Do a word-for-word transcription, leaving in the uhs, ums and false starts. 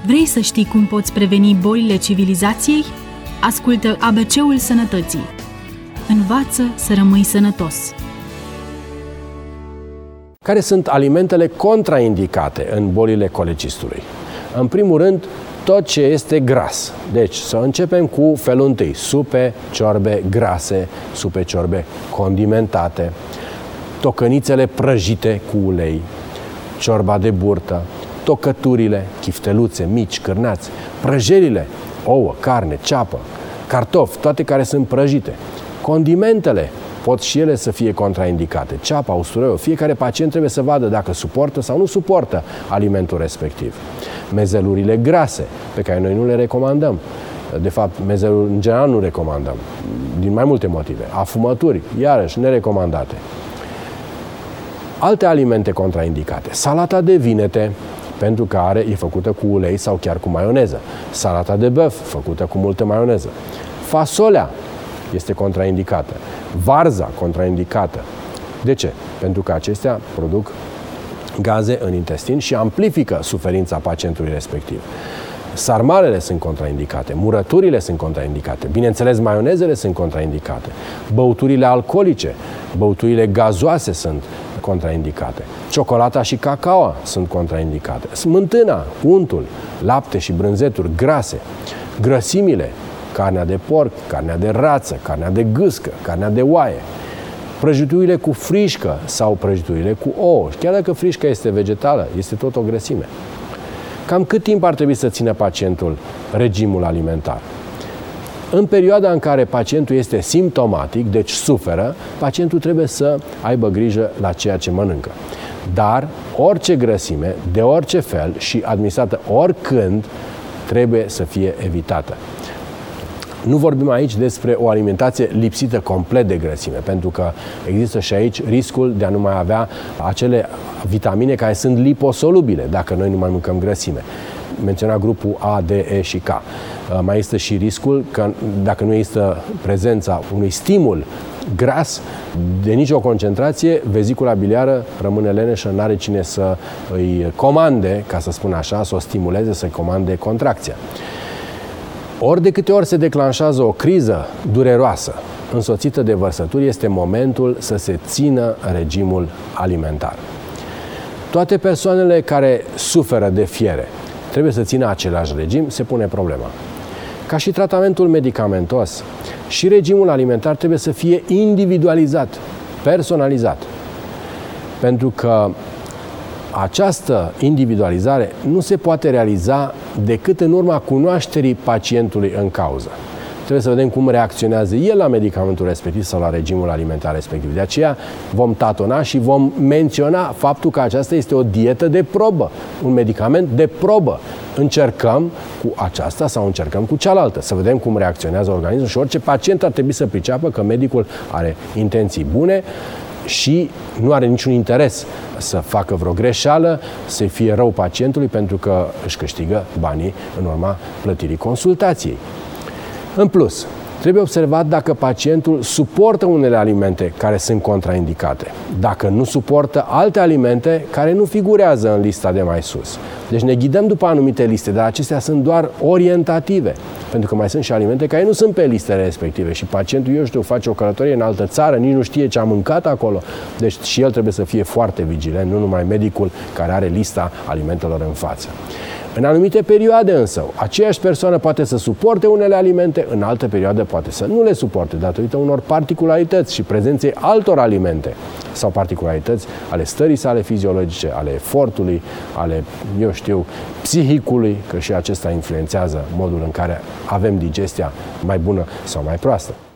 Vrei să știi cum poți preveni bolile civilizației? Ascultă A B C-ul Sănătății. Învață să rămâi sănătos. Care sunt alimentele contraindicate în bolile colecistului? În primul rând, tot ce este gras. Deci, să începem cu felul întâi. Supe, ciorbe grase, supe, ciorbe condimentate, tocănițele prăjite cu ulei, ciorba de burtă, tocăturile, chifteluțe mici, cârnați, prăjelile, ouă, carne, ceapă, cartofi, toate care sunt prăjite. Condimentele pot și ele să fie contraindicate. Ceapa, usturoiul, fiecare pacient trebuie să vadă dacă suportă sau nu suportă alimentul respectiv. Mezelurile grase, pe care noi nu le recomandăm. De fapt, mezelul în general nu recomandăm, din mai multe motive. Afumături, iarăși, nerecomandate. Alte alimente contraindicate. Salata de vinete, pentru care e făcută cu ulei sau chiar cu maioneză. Salata de băf, făcută cu multă maioneză. Fasolea este contraindicată. Varza, contraindicată. De ce? Pentru că acestea produc gaze în intestin și amplifică suferința pacientului respectiv. Sarmalele sunt contraindicate, murăturile sunt contraindicate, bineînțeles maionezele sunt contraindicate, băuturile alcoolice, băuturile gazoase sunt contraindicate, ciocolata și cacao sunt contraindicate, smântâna, untul, lapte și brânzeturi grase, grăsimile, carnea de porc, carnea de rață, carnea de gâscă, carnea de oaie, prăjiturile cu frișcă sau prăjiturile cu ouă. Chiar dacă frișca este vegetală, este tot o grăsime. Cam cât timp ar trebui să țină pacientul regimul alimentar? În perioada în care pacientul este simptomatic, deci suferă, pacientul trebuie să aibă grijă la ceea ce mănâncă. Dar orice grăsime, de orice fel și administrată oricând, trebuie să fie evitată. Nu vorbim aici despre o alimentație lipsită complet de grăsime, pentru că există și aici riscul de a nu mai avea acele vitamine care sunt liposolubile, dacă noi nu mai mâncăm grăsime. Menționa grupul A, D, E și K. Mai este și riscul că dacă nu există prezența unui stimul gras de nicio concentrație, vezicula biliară rămâne leneșă, n-are cine să îi comande, ca să spun așa, să o stimuleze, să-i comande contracția. Ori de câte ori se declanșează o criză dureroasă însoțită de vărsături, este momentul să se țină regimul alimentar. Toate persoanele care suferă de fiere trebuie să țină același regim, se pune problema. Ca și tratamentul medicamentos, și regimul alimentar trebuie să fie individualizat, personalizat. Pentru că această individualizare nu se poate realiza decât în urma cunoașterii pacientului în cauză. Trebuie să vedem cum reacționează el la medicamentul respectiv sau la regimul alimentar respectiv. De aceea vom tatona și vom menționa faptul că aceasta este o dietă de probă, un medicament de probă. Încercăm cu aceasta sau încercăm cu cealaltă, să vedem cum reacționează organismul și orice pacient ar trebui să priceapă că medicul are intenții bune și nu are niciun interes să facă vreo greșeală, să fie rău pacientului, pentru că își câștigă banii în urma plătirii consultației. În plus, trebuie observat dacă pacientul suportă unele alimente care sunt contraindicate, dacă nu suportă alte alimente care nu figurează în lista de mai sus. Deci ne ghidăm după anumite liste, dar acestea sunt doar orientative, pentru că mai sunt și alimente care nu sunt pe listele respective și pacientul, eu știu, face o călătorie în altă țară, nici nu știe ce a mâncat acolo, deci și el trebuie să fie foarte vigilent, nu numai medicul care are lista alimentelor în față. În anumite perioade însă, aceeași persoană poate să suporte unele alimente, în altă perioadă poate să nu le suporte, datorită unor particularități și prezenței altor alimente sau particularități ale stării sale fiziologice, ale efortului, ale, eu știu, psihicului, că și acesta influențează modul în care avem digestia mai bună sau mai proastă.